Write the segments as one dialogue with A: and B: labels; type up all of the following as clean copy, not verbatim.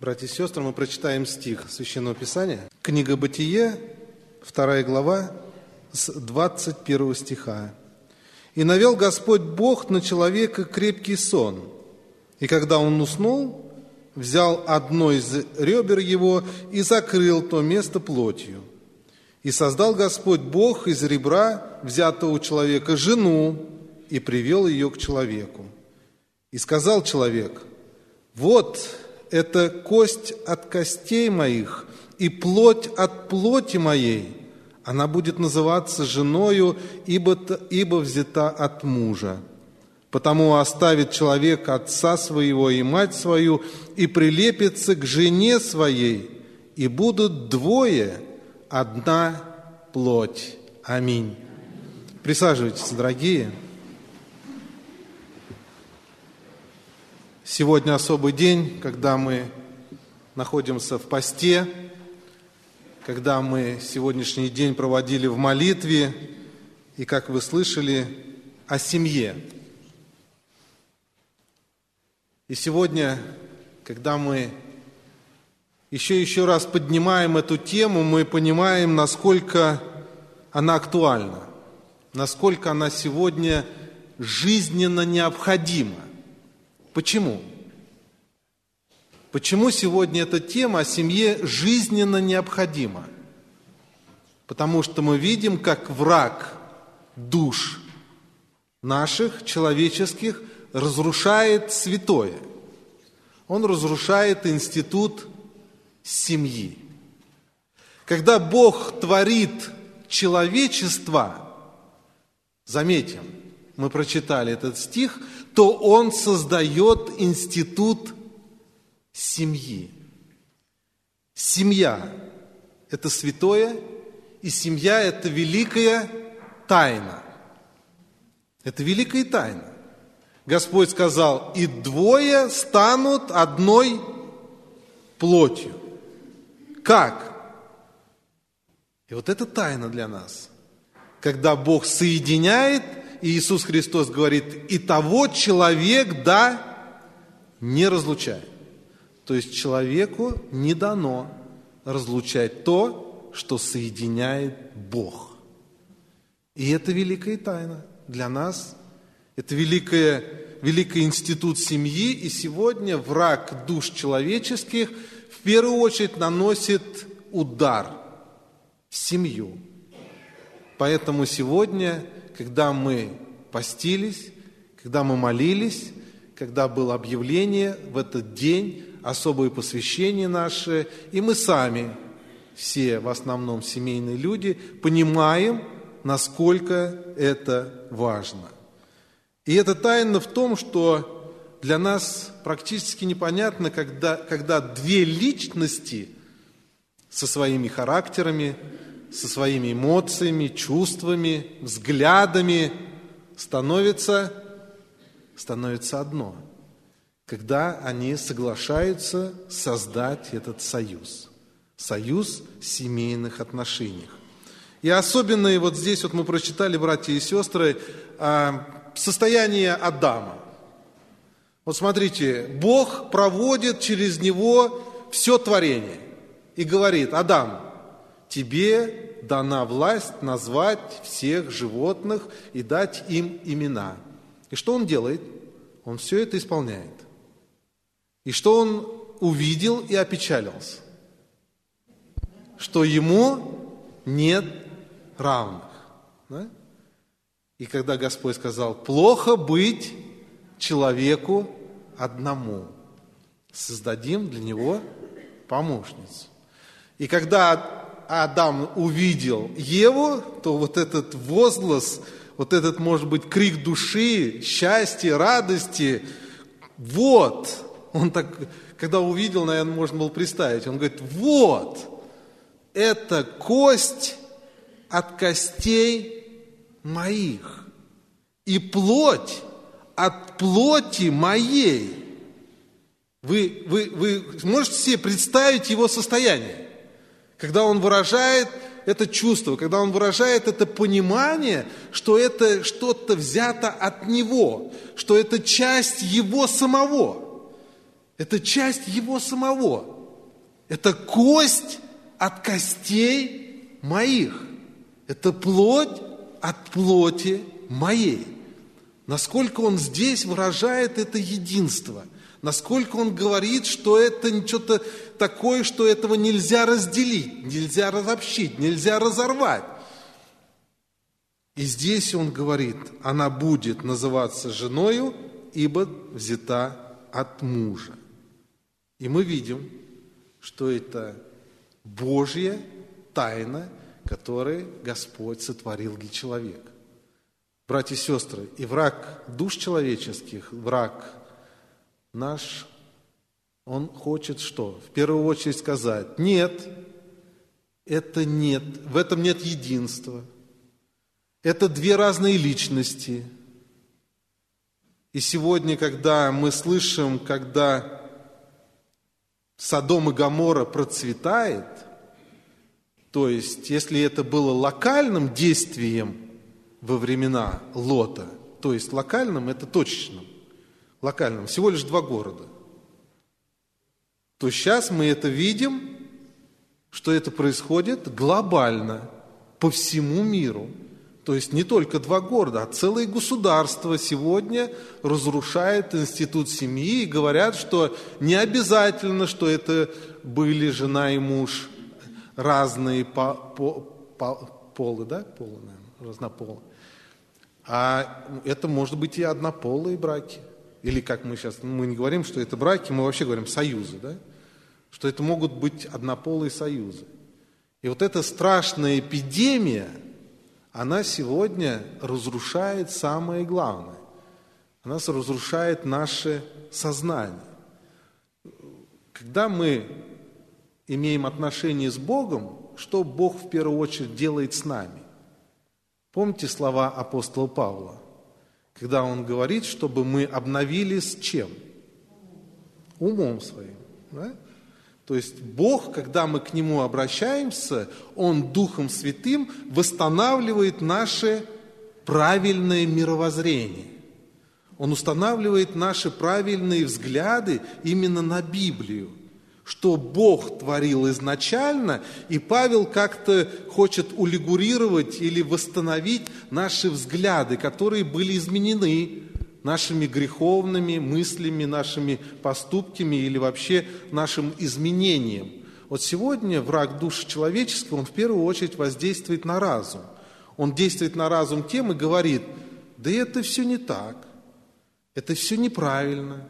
A: Братья и сестры, мы прочитаем стих Священного Писания. Книга Бытие, 2 глава, с 21 стиха. «И навел Господь Бог на человека крепкий сон, и когда он уснул, взял одно из ребер его и закрыл то место плотью. И создал Господь Бог из ребра, взятого у человека, жену, и привел ее к человеку. И сказал человек: вот это кость от костей моих и плоть от плоти моей. Она будет называться женою, ибо взята от мужа. Потому оставит человек отца своего и мать свою, и прилепится к жене своей, и будут двое, одна плоть». Аминь. Присаживайтесь, дорогие. Сегодня особый день, когда мы находимся в посте, когда мы сегодняшний день проводили в молитве, и, как вы слышали, о семье. И сегодня, когда мы еще раз поднимаем эту тему, мы понимаем, насколько она актуальна, насколько она сегодня жизненно необходима. Почему? Почему сегодня эта тема о семье жизненно необходима? Потому что мы видим, как враг душ наших, человеческих, разрушает святое. Он разрушает институт семьи. Когда Бог творит человечество, заметим, мы прочитали этот стих, то Он создает институт семьи. Семья – это святое, и семья – это великая тайна. Это великая тайна. Господь сказал: «И двое станут одной плотью». Как? И вот это тайна для нас. Когда Бог соединяет, и Иисус Христос говорит: «И того человек не разлучает». То есть человеку не дано разлучать то, что соединяет Бог. И это великая тайна для нас. Это великий институт семьи. И сегодня враг душ человеческих в первую очередь наносит удар в семью. Поэтому сегодня, когда мы постились, когда мы молились, когда было объявление в этот день, особое посвящение наше, и мы сами, все в основном семейные люди, понимаем, насколько это важно. И это тайна в том, что для нас практически непонятно, когда две личности со своими характерами, со своими эмоциями, чувствами, взглядами становятся одно, когда они соглашаются создать этот союз семейных отношений. И особенно, и вот здесь вот мы прочитали, братья и сестры, состояние Адама. Вот смотрите, Бог проводит через него все творение и говорит: «Адам, тебе дана власть назвать всех животных и дать им имена». И что он делает? Он все это исполняет. И что он увидел и опечалился? Что ему нет равных. Да? И когда Господь сказал: «Плохо быть человеку одному, создадим для него помощницу». И когда Адам увидел Еву, то вот этот возглас, вот этот, может быть, крик души, счастья, радости, вот, он так, когда увидел, наверное, можно было представить, он говорит: вот, это кость от костей моих и плоть от плоти моей. Вы можете себе представить его состояние, когда он выражает это чувство, когда он выражает это понимание, что это что-то взято от него, что это часть его самого. Это часть Его самого. Это кость от костей моих. Это плоть от плоти моей. Насколько Он здесь выражает это единство. Насколько Он говорит, что это что-то такое, что этого нельзя разделить, нельзя разобщить, нельзя разорвать. И здесь Он говорит, она будет называться женою, ибо взята от мужа. И мы видим, что это Божья тайна, которую Господь сотворил для человека. Братья и сестры, и враг душ человеческих, враг наш, он хочет что? В первую очередь сказать, нет, это нет, в этом нет единства. Это две разные личности. И сегодня, когда мы слышим, когда Содом и Гоморра процветает, то есть, если это было локальным действием во времена Лота, то есть локальным, это точечным, локальным, всего лишь 2 города, то сейчас мы это видим, что это происходит глобально, по всему миру. То есть не только 2 города, а целое государство сегодня разрушает институт семьи и говорят, что не обязательно, что это были жена и муж разные полы, да? Полы, наверное, разнополы. А это может быть и однополые браки. Или как мы сейчас, мы не говорим, что это браки, мы вообще говорим союзы, да? Что это могут быть однополые союзы. И вот эта страшная эпидемия, она сегодня разрушает самое главное. Она разрушает наше сознание. Когда мы имеем отношение с Богом, что Бог в первую очередь делает с нами? Помните слова апостола Павла? Когда он говорит, чтобы мы обновились чем? Умом своим. Да? То есть Бог, когда мы к Нему обращаемся, Он Духом Святым восстанавливает наше правильное мировоззрение. Он устанавливает наши правильные взгляды именно на Библию, что Бог творил изначально, и Павел как-то хочет улигурировать или восстановить наши взгляды, которые были изменены нашими греховными мыслями, нашими поступками или вообще нашим изменением. Вот сегодня враг души человеческой, он в первую очередь воздействует на разум. Он действует на разум тем и говорит, да это все не так, это все неправильно.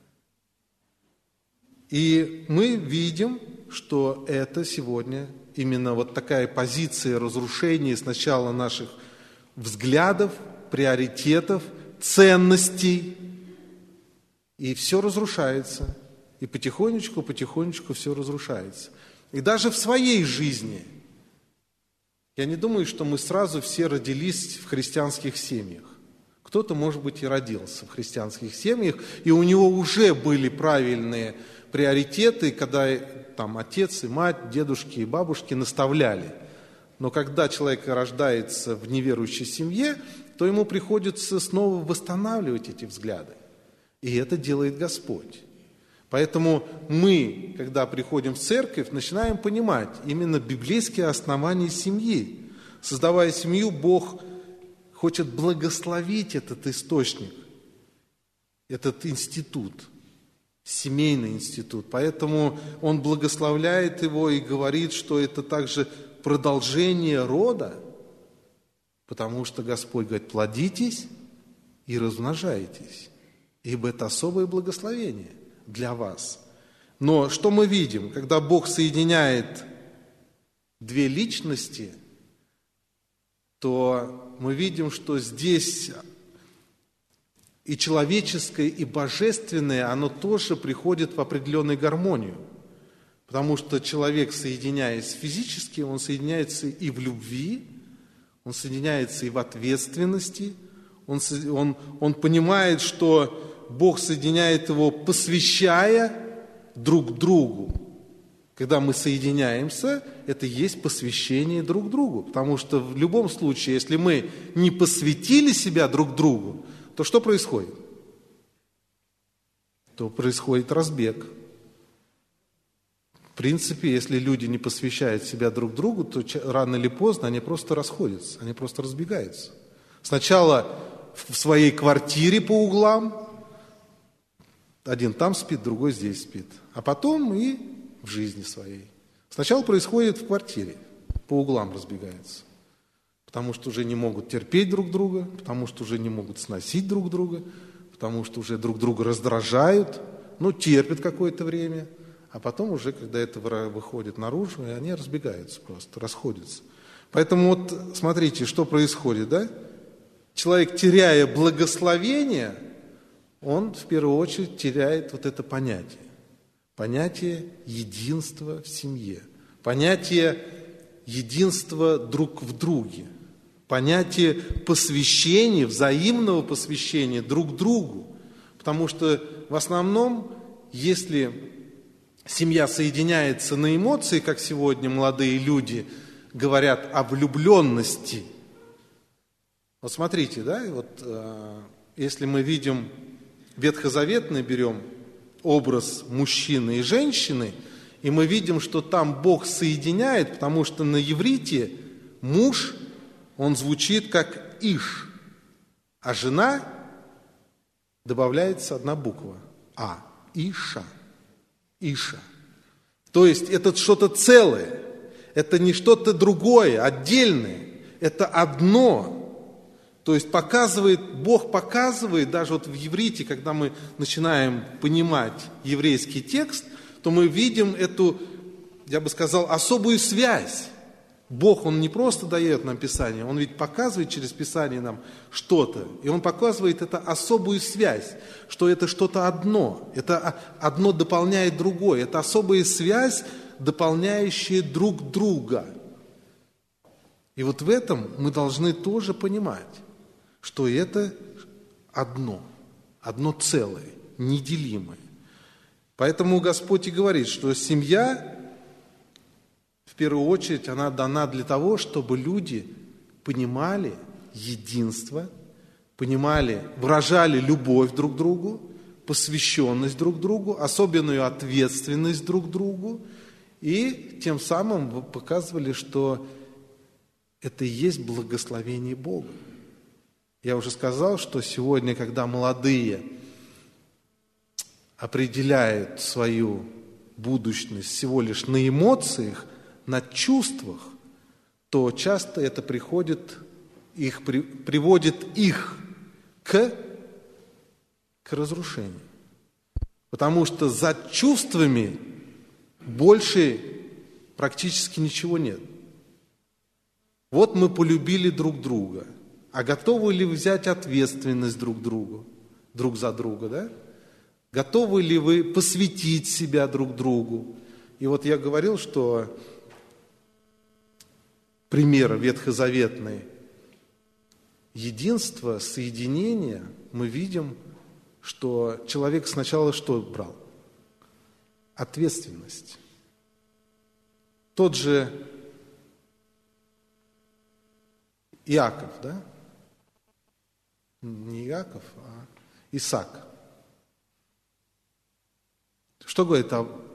A: И мы видим, что это сегодня именно вот такая позиция разрушения сначала наших взглядов, приоритетов, ценностей, и все разрушается. И потихонечку все разрушается. И даже в своей жизни. Я не думаю, что мы сразу все родились в христианских семьях. Кто-то, может быть, и родился в христианских семьях, и у него уже были правильные приоритеты, когда там отец и мать, дедушки и бабушки наставляли. Но когда человек рождается в неверующей семье, то ему приходится снова восстанавливать эти взгляды. И это делает Господь. Поэтому мы, когда приходим в церковь, начинаем понимать именно библейские основания семьи. Создавая семью, Бог хочет благословить этот источник, этот институт, семейный институт. Поэтому Он благословляет его и говорит, что это также продолжение рода, потому что Господь говорит, плодитесь и размножайтесь, ибо это особое благословение для вас. Но что мы видим, когда Бог соединяет 2 личности, то мы видим, что здесь и человеческое, и божественное, оно тоже приходит в определенную гармонию. Потому что человек, соединяясь физически, он соединяется и в любви, он соединяется и в ответственности, он понимает, что Бог соединяет его, посвящая друг другу. Когда мы соединяемся, это есть посвящение друг другу. Потому что в любом случае, если мы не посвятили себя друг другу, то что происходит? то происходит разбег. В принципе, если люди не посвящают себя друг другу, то рано или поздно они просто расходятся, они просто разбегаются. Сначала в своей квартире по углам, один там спит, другой здесь спит, а потом и в жизни своей. Сначала происходит в квартире, по углам разбегаются, потому что уже не могут терпеть друг друга, потому что уже не могут сносить друг друга, потому что уже друг друга раздражают, терпят какое-то время, а потом уже, когда это выходит наружу, и они разбегаются просто, расходятся. Поэтому вот смотрите, что происходит, да? Человек, теряя благословение, он в первую очередь теряет вот это понятие. Понятие единства в семье, понятие единства друг в друге, понятие посвящения, взаимного посвящения друг другу. Потому что в основном, если семья соединяется на эмоции, как сегодня молодые люди говорят о влюбленности. Вот смотрите, да, если мы видим ветхозаветный, берем образ мужчины и женщины, и мы видим, что там Бог соединяет, потому что на иврите муж, он звучит как Иш, а жена добавляется одна буква А, Иша. Иша. То есть это что-то целое, это не что-то другое, отдельное, это одно. То есть Бог показывает, даже вот в иврите, когда мы начинаем понимать еврейский текст, то мы видим эту, я бы сказал, особую связь. Бог, Он не просто дает нам Писание, Он ведь показывает через Писание нам что-то. И Он показывает это особую связь, что это что-то одно. Это одно дополняет другое. Это особая связь, дополняющая друг друга. И вот в этом мы должны тоже понимать, что это одно целое, неделимое. Поэтому Господь и говорит, что семья, в первую очередь, она дана для того, чтобы люди понимали единство, выражали любовь друг к другу, посвященность друг другу, особенную ответственность друг к другу, и тем самым показывали, что это и есть благословение Бога. Я уже сказал, что сегодня, когда молодые определяют свою будущность всего лишь на эмоциях, на чувствах, то часто это приводит их к разрушению. Потому что за чувствами больше практически ничего нет. Вот мы полюбили друг друга, а готовы ли взять ответственность друг за друга, да? Готовы ли вы посвятить себя друг другу? И вот я говорил, что пример ветхозаветный единства, соединения, мы видим, что человек сначала что брал? Ответственность. Тот же Иаков, да? Не Иаков, а Исаак. Что говорит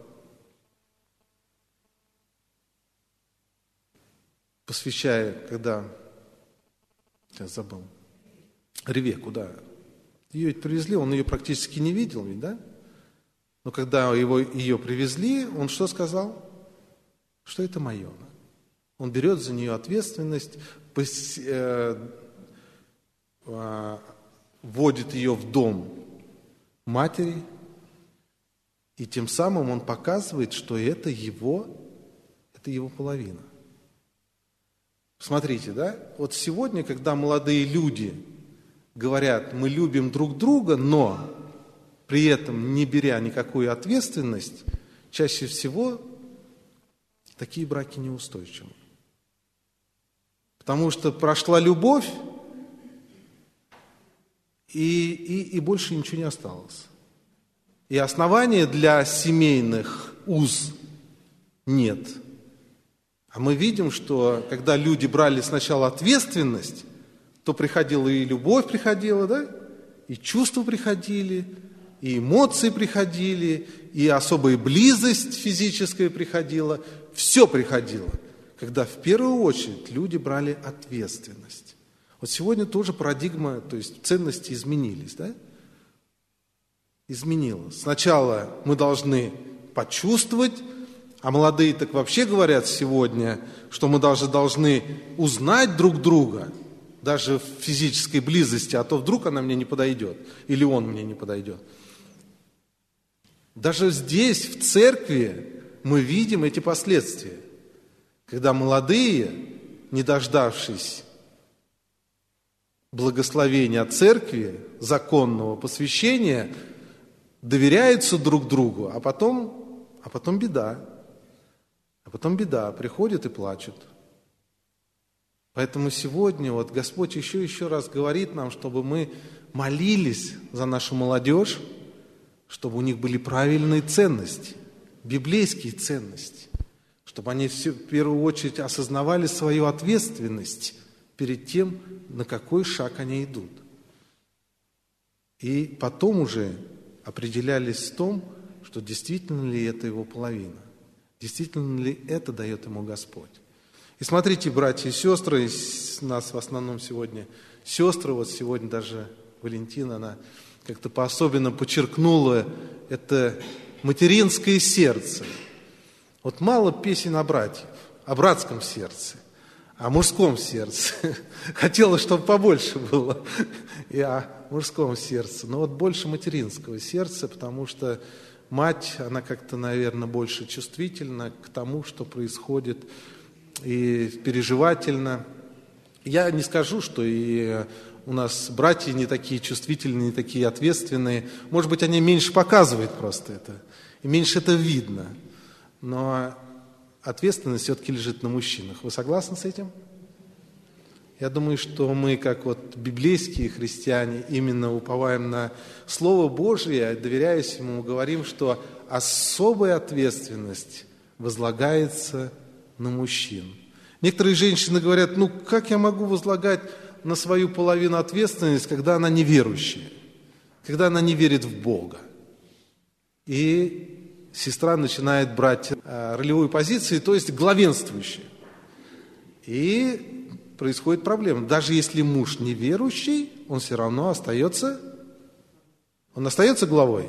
A: посвящая, когда, сейчас забыл, Ревеку, да, ее ведь привезли, он ее практически не видел, ведь, да? Но когда ее привезли, он что сказал? Что это мое. Он берет за нее ответственность, вводит ее в дом матери, и тем самым он показывает, что это его половина. Смотрите, да? Вот сегодня, когда молодые люди говорят, мы любим друг друга, но при этом не беря никакую ответственность, чаще всего такие браки неустойчивы. Потому что прошла любовь, и больше ничего не осталось. И основания для семейных уз нет. А мы видим, что когда люди брали сначала ответственность, то приходила и любовь приходила, да? И чувства приходили, и эмоции приходили, и особая близость физическая приходила. Все приходило, когда в первую очередь люди брали ответственность. Вот сегодня тоже парадигма, то есть ценности изменились, да? Изменилось. Сначала мы должны почувствовать, а молодые так вообще говорят сегодня, что мы даже должны узнать друг друга, даже в физической близости, а то вдруг она мне не подойдет, или он мне не подойдет. Даже здесь, в церкви, мы видим эти последствия, когда молодые, не дождавшись благословения от церкви, законного посвящения, доверяются друг другу, а потом беда. А потом беда, приходят и плачут. Поэтому сегодня вот Господь еще раз говорит нам, чтобы мы молились за нашу молодежь, чтобы у них были правильные ценности, библейские ценности, чтобы они в первую очередь осознавали свою ответственность перед тем, на какой шаг они идут. И потом уже определялись в том, что действительно ли это его половина, действительно ли это дает ему Господь. И смотрите, братья и сестры, у нас в основном сегодня сестры, вот сегодня даже Валентина, она как-то по-особенно подчеркнула это материнское сердце. Вот мало песен о братьях, о братском сердце, о мужском сердце. Хотела, чтобы побольше было и о мужском сердце, но вот больше материнского сердца, потому что мать, она как-то, наверное, больше чувствительна к тому, что происходит, и переживательна. Я не скажу, что и у нас братья не такие чувствительные, не такие ответственные. Может быть, они меньше показывают просто это, и меньше это видно. Но ответственность все-таки лежит на мужчинах. Вы согласны с этим? Я думаю, что мы, как вот библейские христиане, именно уповаем на Слово Божие, доверяясь Ему, говорим, что особая ответственность возлагается на мужчин. Некоторые женщины говорят, как я могу возлагать на свою половину ответственность, когда она неверующая, когда она не верит в Бога. И сестра начинает брать ролевую позицию, то есть главенствующую. И происходит проблема. Даже если муж неверующий, он все равно остается главой.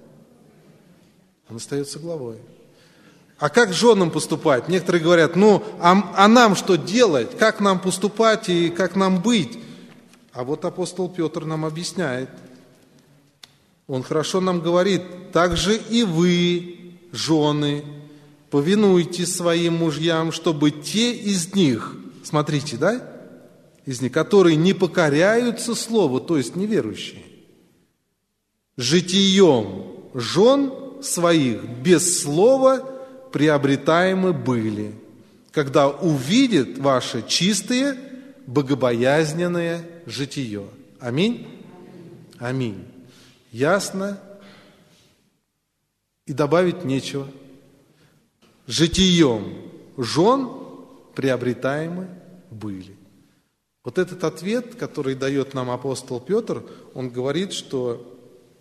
A: Он остается главой. А как женам поступать? Некоторые говорят, а нам что делать? Как нам поступать и как нам быть? А вот апостол Петр нам объясняет. Он хорошо нам говорит, так же и вы, жены, повинуйтесь своим мужьям, чтобы те из них, смотрите, да, из них, которые не покоряются слову, то есть неверующие, житием жен своих без слова приобретаемы были, когда увидят ваше чистое, богобоязненное житие. Аминь? Аминь. Ясно? И добавить нечего. Житием жен приобретаемы были. Вот этот ответ, который дает нам апостол Петр, он говорит, что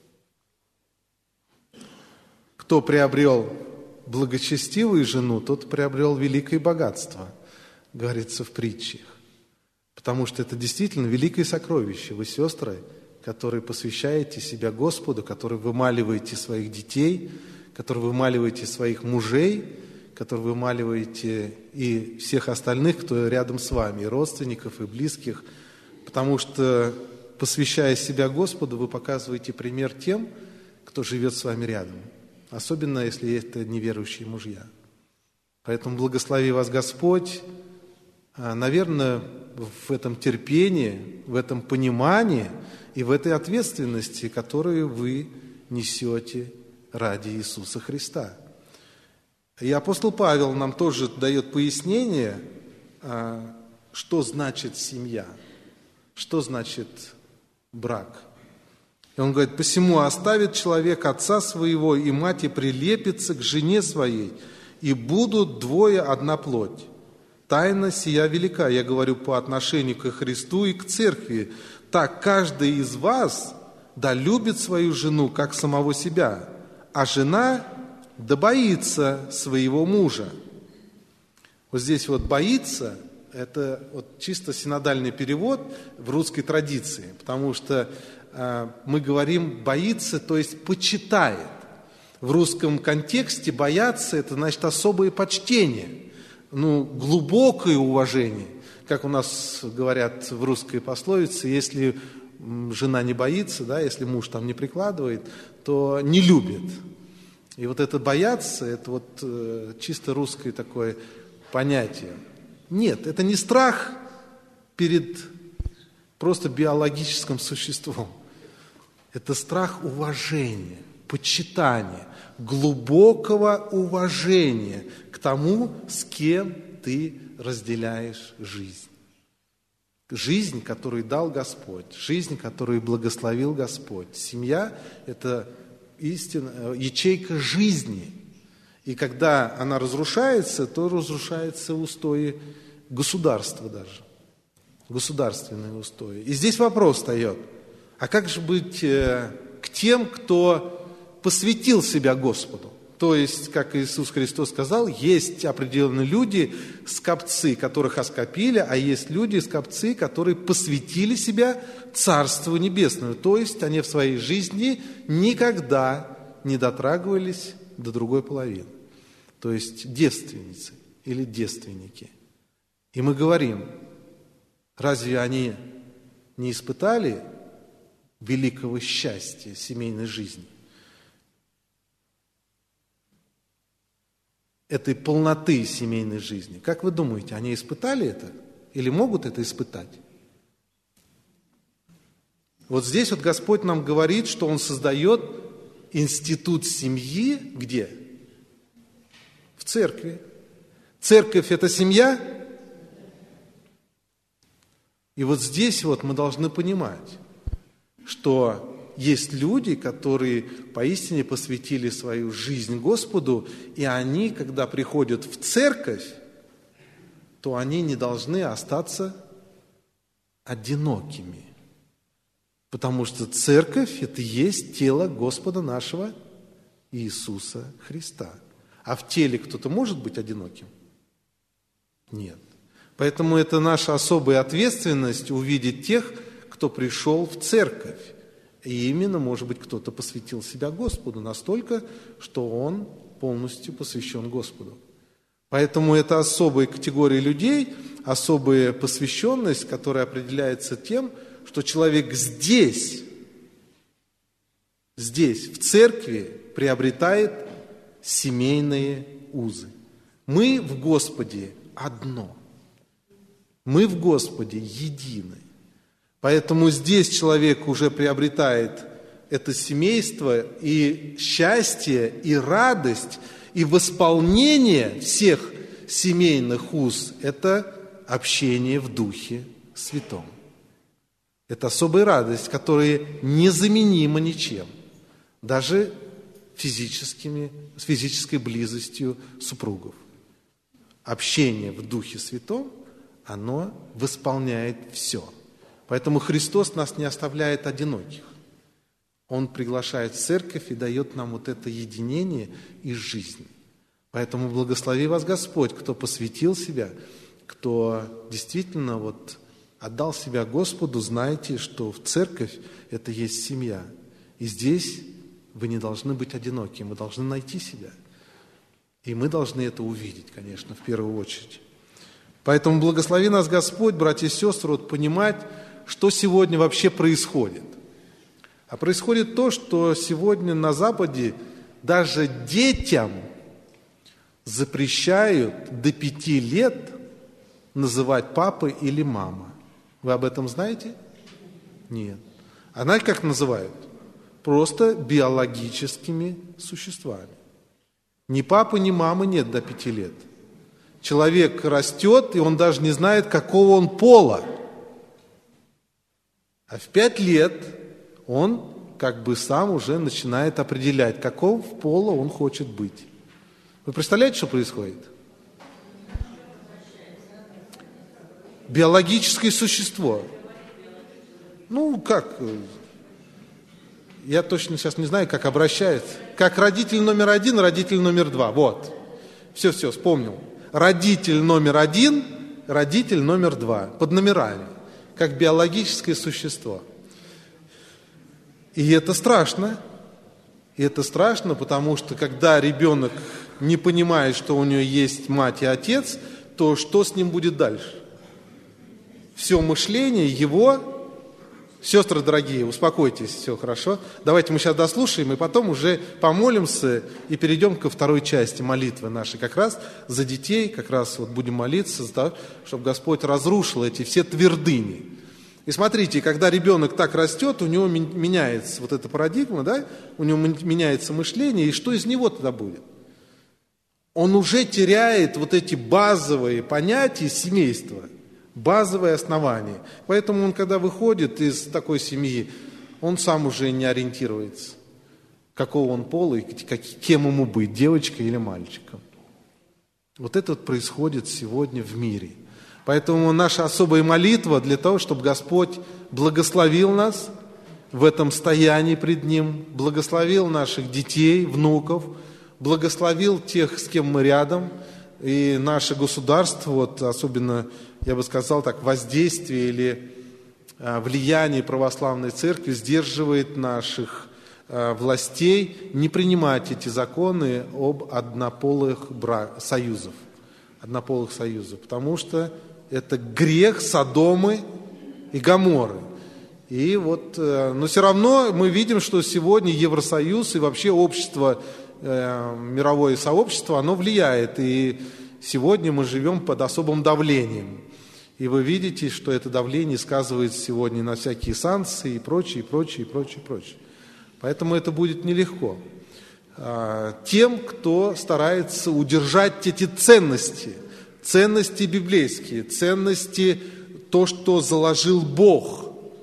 A: кто приобрел благочестивую жену, тот приобрел великое богатство, говорится в притчах. Потому что это действительно великое сокровище. Вы, сестры, которые посвящаете себя Господу, которые вымаливаете своих детей, которые вымаливаете своих мужей, которые вымаливаете и всех остальных, кто рядом с вами, и родственников, и близких. Потому что, посвящая себя Господу, вы показываете пример тем, кто живет с вами рядом. Особенно, если это неверующие мужья. Поэтому благослови вас Господь, наверное, в этом терпении, в этом понимании и в этой ответственности, которую вы несете ради Иисуса Христа. И апостол Павел нам тоже дает пояснение, что значит семья, что значит брак. И он говорит, посему оставит человек отца своего и мать и прилепится к жене своей, и будут двое одна плоть. Тайна сия велика, я говорю по отношению к Христу и к церкви. Так каждый из вас да любит свою жену, как самого себя, а жена да боится своего мужа». Вот здесь вот «боится» – это вот чисто синодальный перевод в русской традиции, потому что мы говорим «боится», то есть «почитает». В русском контексте «бояться» – это значит особое почтение, глубокое уважение. Как у нас говорят в русской пословице, если жена не боится, да, если муж там не прикладывает, то не любит. И вот это «бояться» – это вот чисто русское такое понятие. Нет, это не страх перед просто биологическим существом. Это страх уважения, почитания, глубокого уважения к тому, с кем ты разделяешь жизнь. Жизнь, которую дал Господь, жизнь, которую благословил Господь. Семья – это истина, ячейка жизни. И когда она разрушается, то разрушаются устои государства даже, государственные устои. И здесь вопрос встает, а как же быть к тем, кто посвятил себя Господу? То есть, как Иисус Христос сказал, есть определенные люди, скопцы, которых оскопили, а есть люди, скопцы, которые посвятили себя Царству Небесному. То есть, они в своей жизни никогда не дотрагивались до другой половины. То есть, девственницы или девственники. И мы говорим, разве они не испытали великого счастья семейной жизни? Этой полноты семейной жизни. Как вы думаете, они испытали это? Или могут это испытать? Вот здесь вот Господь нам говорит, что Он создает институт семьи где? В церкви. Церковь – это семья? И вот здесь вот мы должны понимать, что есть люди, которые поистине посвятили свою жизнь Господу, и они, когда приходят в церковь, то они не должны остаться одинокими. Потому что церковь – это и есть тело Господа нашего Иисуса Христа. А в теле кто-то может быть одиноким? Нет. Поэтому это наша особая ответственность увидеть тех, кто пришел в церковь. И именно, может быть, кто-то посвятил себя Господу настолько, что он полностью посвящен Господу. Поэтому это особая категория людей, особая посвященность, которая определяется тем, что человек здесь, в церкви, приобретает семейные узы. Мы в Господе одно. Мы в Господе едины. Поэтому здесь человек уже приобретает это семейство, и счастье, и радость, и восполнение всех семейных уз – это общение в Духе Святом. Это особая радость, которая незаменима ничем, даже с физической близостью супругов. Общение в Духе Святом, оно восполняет все. Поэтому Христос нас не оставляет одиноких. Он приглашает в церковь и дает нам вот это единение и жизнь. Поэтому благослови вас Господь, кто посвятил себя, кто действительно вот отдал себя Господу, знайте, что в церковь это есть семья. И здесь вы не должны быть одиноки, мы должны найти себя. И мы должны это увидеть, конечно, в первую очередь. Поэтому благослови нас Господь, братья и сестры, вот понимать, что сегодня вообще происходит. А происходит то, что сегодня на Западе даже детям запрещают до 5 лет называть папа или мама. Вы об этом знаете? Нет. А знаете, как называют? Просто биологическими существами. Ни папы, ни мамы нет до 5 лет. Человек растет, и он даже не знает, какого он пола. А в 5 лет он как бы сам уже начинает определять, какого пола он хочет быть. Вы представляете, что происходит? Биологическое существо. Ну, как? Я точно сейчас не знаю, как обращается. Как родитель номер 1, родитель номер 2. Вот. Все, вспомнил. Родитель номер 1, родитель номер 2. Под номерами. Как биологическое существо. И это страшно. И это страшно, потому что когда ребенок не понимает, что у него есть мать и отец, то что с ним будет дальше? Все мышление его... Сестры дорогие, успокойтесь, все хорошо. Давайте мы сейчас дослушаем, и потом уже помолимся и перейдем ко второй части молитвы нашей. Как раз за детей, как раз вот будем молиться, чтобы Господь разрушил эти все твердыни. И смотрите, когда ребенок так растет, у него меняется вот эта парадигма, да? У него меняется мышление, и что из него тогда будет? Он уже теряет вот эти базовые понятия семейства, базовые основания. Поэтому он, когда выходит из такой семьи, он сам уже не ориентируется, какого он пола и кем ему быть, девочкой или мальчиком. Вот это вот происходит сегодня в мире. Поэтому наша особая молитва для того, чтобы Господь благословил нас в этом стоянии пред Ним, благословил наших детей, внуков, благословил тех, с кем мы рядом, и наше государство, вот особенно, я бы сказал так, воздействие или влияние православной церкви сдерживает наших властей не принимать эти законы об однополых союзах, потому что это грех Содомы и Гоморры. И вот, но все равно мы видим, что сегодня Евросоюз и вообще общество, мировое сообщество, оно влияет. И сегодня мы живем под особым давлением. И вы видите, что это давление сказывается сегодня на всякие санкции и прочее. Поэтому это будет нелегко. Тем, кто старается удержать эти ценности библейские, ценности, то, что заложил Бог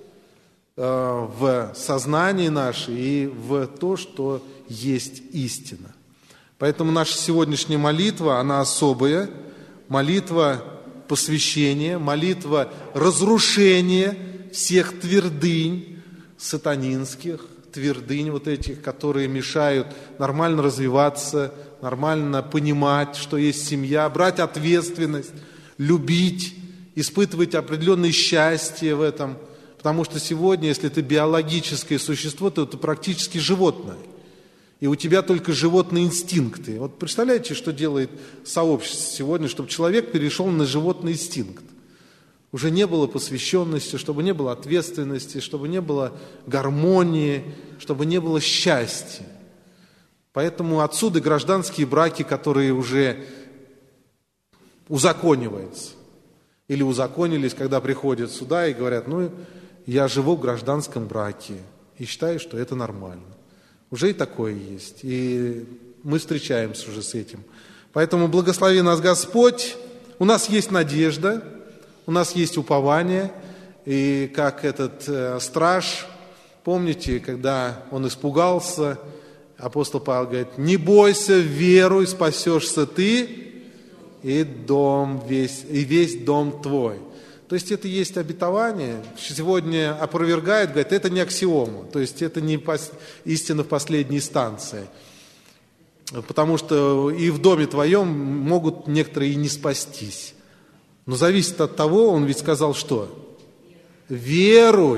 A: в сознании наше и в то, что есть истина. Поэтому наша сегодняшняя молитва, она особая, молитва посвящения, молитва разрушения всех твердынь сатанинских, твердынь вот этих, которые мешают нормально развиваться, нормально понимать, что есть семья, брать ответственность, любить, испытывать определенное счастье в этом. Потому что сегодня, если ты биологическое существо, то ты практически животное. И у тебя только животные инстинкты. Вот представляете, что делает сообщество сегодня, чтобы человек перешел на животный инстинкт. Уже не было посвященности, чтобы не было ответственности, чтобы не было гармонии, чтобы не было счастья. Поэтому отсюда гражданские браки, которые уже узакониваются. Или узаконились, когда приходят сюда и говорят, я живу в гражданском браке и считаю, что это нормально. Уже и такое есть. И мы встречаемся уже с этим. Поэтому благослови нас Господь. У нас есть надежда, у нас есть упование. И как этот страж, помните, когда он испугался, апостол Павел говорит, не бойся, веруй, спасешься ты и весь дом твой. То есть это есть обетование. Сегодня опровергает, говорит, это не аксиома. То есть это не истина в последней инстанции. Потому что и в доме твоем могут некоторые и не спастись. Но зависит от того, он ведь сказал что? Веруй.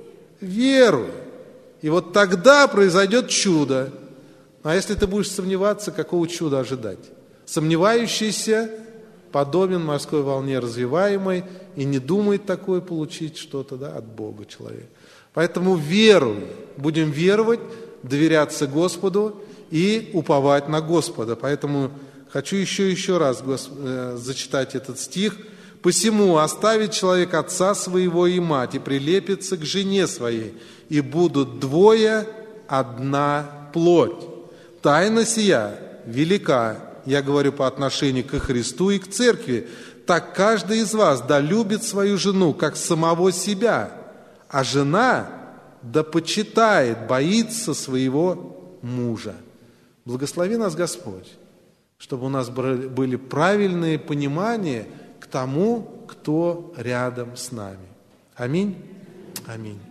A: И вот тогда произойдет чудо. А если ты будешь сомневаться, какого чуда ожидать? Сомневающийся подобен морской волне развиваемой и не думает такое получить что-то от Бога человек. Поэтому веруй, будем веровать, доверяться Господу и уповать на Господа. Поэтому хочу еще раз зачитать этот стих. «Посему оставит человек отца своего и мать, и прилепится к жене своей, и будут двое одна плоть. Тайна сия велика». Я говорю по отношению к Христу и к церкви. Так каждый из вас да любит свою жену, как самого себя, а жена да почитает, боится своего мужа. Благослови нас Господь, чтобы у нас были правильные понимания к тому, кто рядом с нами. Аминь. Аминь.